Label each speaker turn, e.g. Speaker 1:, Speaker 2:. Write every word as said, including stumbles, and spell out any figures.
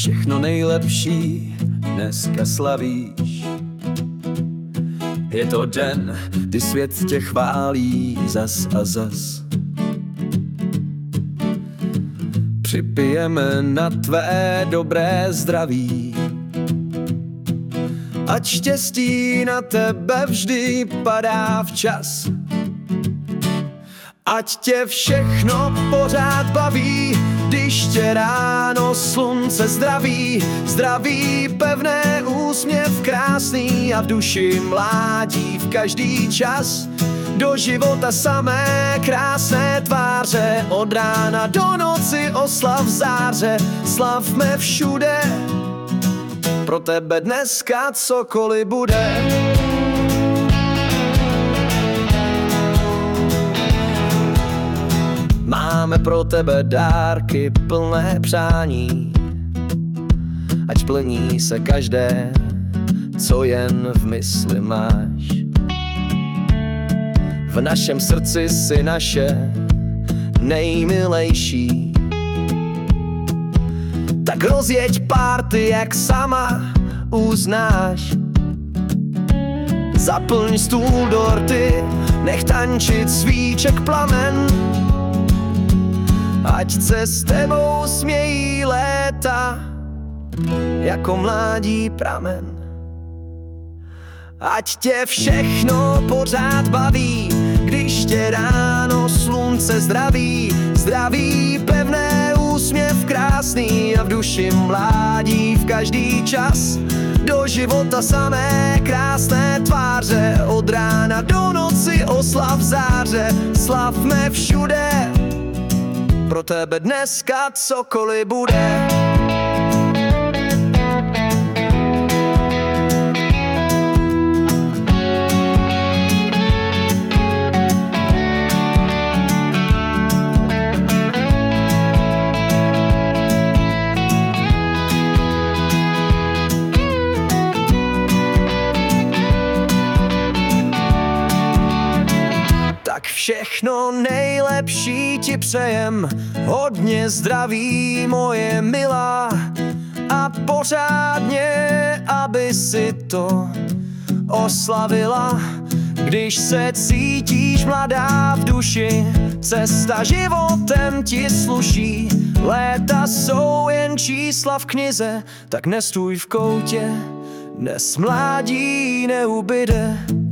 Speaker 1: Všechno nejlepší dneska slavíš. Je to den, kdy svět tě chválí zas a zas. Připijeme na tvé dobré zdraví. Ať štěstí na tebe vždy padá včas. Ať tě všechno pořád baví, když tě ráno slunce zdraví. Zdraví, pevné, úsměv krásný a v duši mládí v každý čas. Do života samé krásné tváře, od rána do noci oslav záře. Slavme všude, pro tebe dneska cokoliv bude. Máme pro tebe dárky plné přání, ať plní se každé, co jen v mysli máš. V našem srdci si naše nejmilejší, tak rozjeď párty, jak sama uznáš. Zaplň stůl dorty, nech tančit svíček plamen. Ať se s tebou smějí léta, jako mládí pramen. Ať tě všechno pořád baví, když tě ráno slunce zdraví. Zdraví, pevné, úsměv krásný a v duši mládí v každý čas. Do života samé krásné tváře, od rána do noci oslav záře. Slavme všude, pro tebe dneska cokoliv bude. Tak všechno nejlepší ti přejem, hodně zdraví, moje milá, a pořádně, aby si to oslavila. Když se cítíš mladá v duši, cesta životem ti sluší. Léta jsou jen čísla v knize, tak nestůj v koutě, dnes mládí neubyde.